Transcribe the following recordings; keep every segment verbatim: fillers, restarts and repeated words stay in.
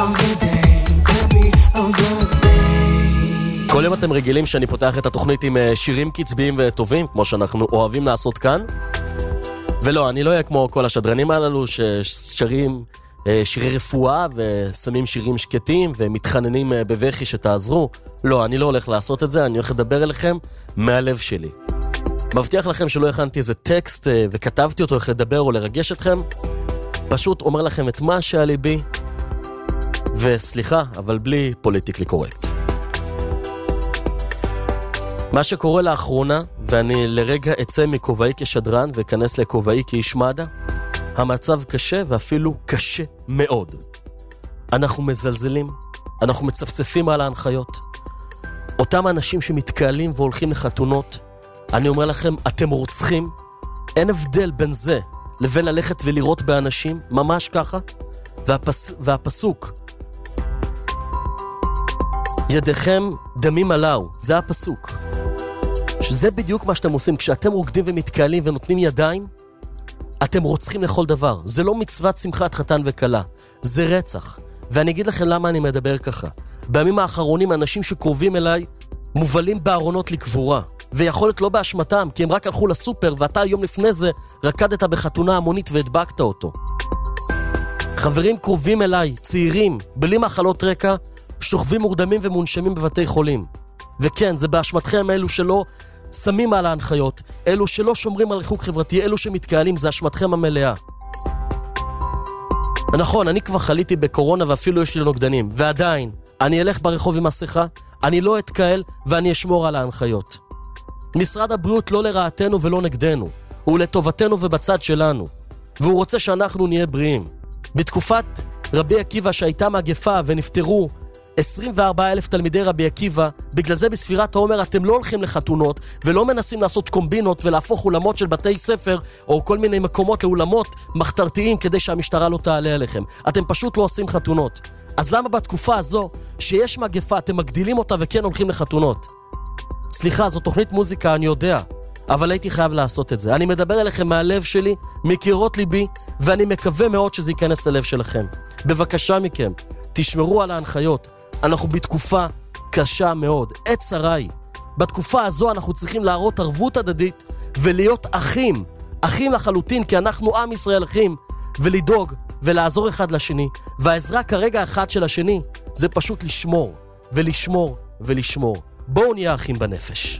good day, could be a good day. כל יום אתם רגילים שאני פותח את התוכנית עם שירים קצביים וטובים, כמו שאנחנו אוהבים לעשות כאן. ולא, אני לא אהיה כמו כל השדרנים הללו ששרים שירי רפואה ושמים שירים שקטים ומתחננים בבכי שתעזרו. לא, אני לא הולך לעשות את זה, אני הולך לדבר אליכם מהלב שלי. מבטיח לכם שלא הכנתי איזה טקסט וכתבתי אותו איך לדבר או לרגש אתכם. פשוט אומר לכם את מה שעל ליבי, וסליחה, אבל בלי פוליטיקלי קורקט. מה שקורה לאחרונה, ואני לרגע אצא מכובעי כשדרן וכנס לכובעי כאיש מד"א, המצב קשה ואפילו קשה מאוד. אנחנו מזלזלים, אנחנו מצפצפים על ההנחיות. אותם אנשים שמתקהלים והולכים לחתונות, אני אומר לכם, אתם רוצחים. אין הבדל בין זה לבין ללכת ולראות באנשים, ממש ככה. והפס... והפסוק, ידיכם דמים עליו, זה הפסוק. שזה בדיוק מה שאתם עושים, כשאתם רוקדים ומתקהלים ונותנים ידיים, אתם רוצחים לכל דבר. זה לא מצוות שמחת חתן וכלה, זה רצח. ואני אגיד לכם למה אני מדבר ככה. בימים האחרונים אנשים שקרובים אליי מובלים בארונות לקבורה, ויכול להיות לא באשמתם, כי הם רק הלכו לסופר, ואתה יום לפני זה רקדת בחתונה המונית והדבקת אותו. חברים קרובים אליי, צעירים, בלי מחלות רקע, שוכבים מורדמים ומונשמים בבתי חולים. וכן, זה באשמתכם, אלו שלא שמים על ההנחיות, אלו שלא שומרים על ריחוק חברתי, אלו שמתקהלים, זה אשמתכם המלאה. נכון, אני כבר חליתי בקורונה ואפילו יש לי נוגדנים, ועדיין, אני אלך ברחוב עם מסכה, אני לא אתקהל ואני אשמור על ההנחיות. משרד הבריאות לא לרעתנו ולא נגדנו, הוא לטובתנו ובצד שלנו, והוא רוצה שאנחנו נהיה בריאים. בתקופת רבי עקיבא שהייתה מגפה ונפטרו עשרים וארבעה אלף תלמידי רבי עקיבא, בגלל זה בספירת העומר אתם לא הולכים לחתונות ולא מנסים לעשות קומבינות ולהפוך אולמות של בתי ספר או כל מיני מקומות לאולמות מחתרתיים כדי שהמשטרה לא תעלה עליכם. אתם פשוט לא עושים חתונות. אז למה בתקופה הזו שיש מגפה אתם מגדילים אותה וכן הולכים לחתונות? סליחה, זו תוכנית מוזיקה, אני יודע, אבל הייתי חייב לעשות את זה. אני מדבר אליכם מהלב שלי, מקירות ליבי, ואני מקווה מאוד שזה ייכנס ללב שלכם. בבקשה מכם, תשמרו על ההנחיות. אנחנו בתקופה קשה מאוד, עת צראי. בתקופה הזו אנחנו צריכים להראות ערבות הדדית ולהיות אחים, אחים לחלוטין, כי אנחנו עם ישראל אחים, ולדאוג ולעזור אחד לשני. והעזרה כרגע אחד של השני זה פשוט לשמור ולשמור ולשמור. בואו נהיה אחים בנפש.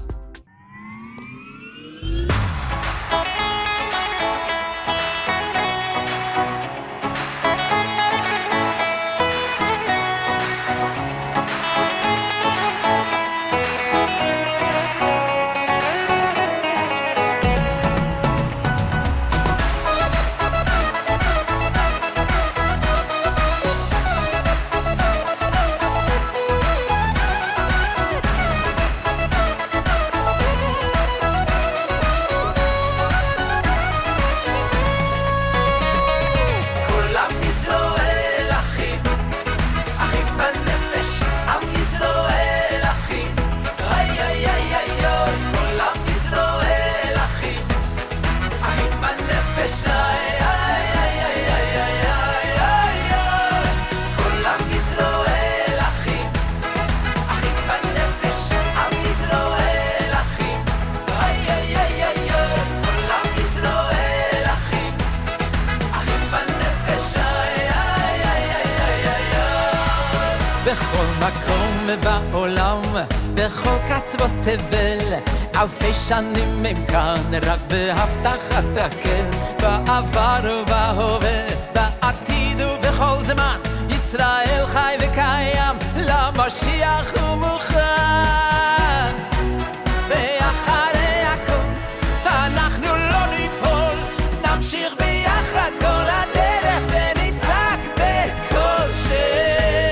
בעולם, בכל קצוות תבל, אלפי שנים הם כאן, רק בהבטחת הקל, בעבר ובהווה, בעתיד ובכל זמן, ישראל חי וקיים, למשיח הוא מוכן. ואחרי הכל, אנחנו לא ניפול, נמשיך ביחד כל הדרך ונצעק בכל שם.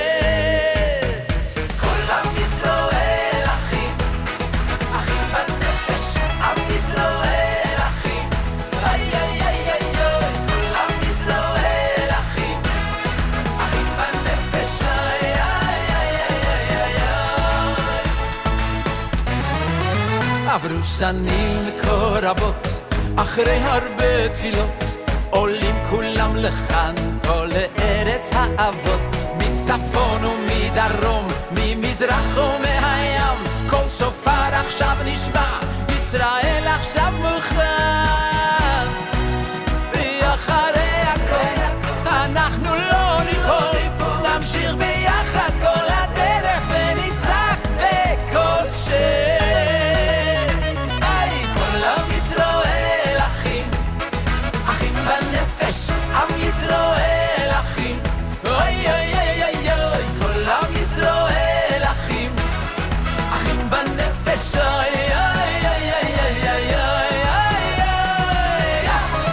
עברו שנים כה רבות, אחרי הרבה תפילות, עולים כולם לכאן, פה לארץ האבות, מצפון ומדרום, ממזרח ומהים, כל שופר עכשיו נשמע, ישראל עכשיו מוכן. ואחרי הכל אנחנו לא ניפול, נמשיך ביחד כל הדרך ונצעק בכל שם. היי, כל עם ישראל אחים, אחים בנפש, עם ישראל אחים. אוי אוי אוי אוי אוי, כל עם ישראל אחים, אחים בנפש. אוי אוי אוי אוי אוי אוי אוי אוי.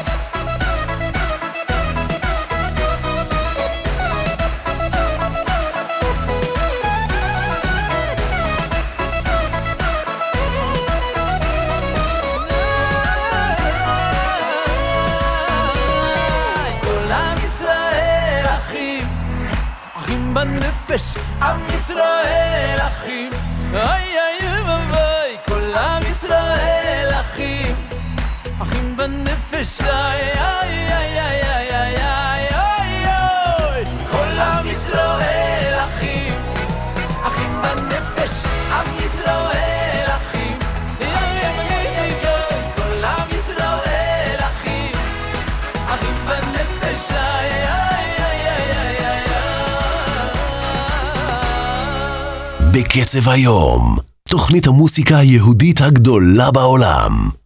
כל עם ישראל אחים, אחים בנפש, עם ישראל אחים. אוי אוי אוי, כל עם ישראל אחים, אחים בנפש. אוי אוי אוי אוי אוי אוי אוי אוי. כל עם ישראל אחים, אחים בנפש, עם ישראל אחים. אוי אוי אוי אוי, כל עם ישראל אחים, אחים בנפש. אוי אוי אוי אוי אוי אוי. בקצב היום, תוכנית המוסיקה היהודית הגדולה בעולם.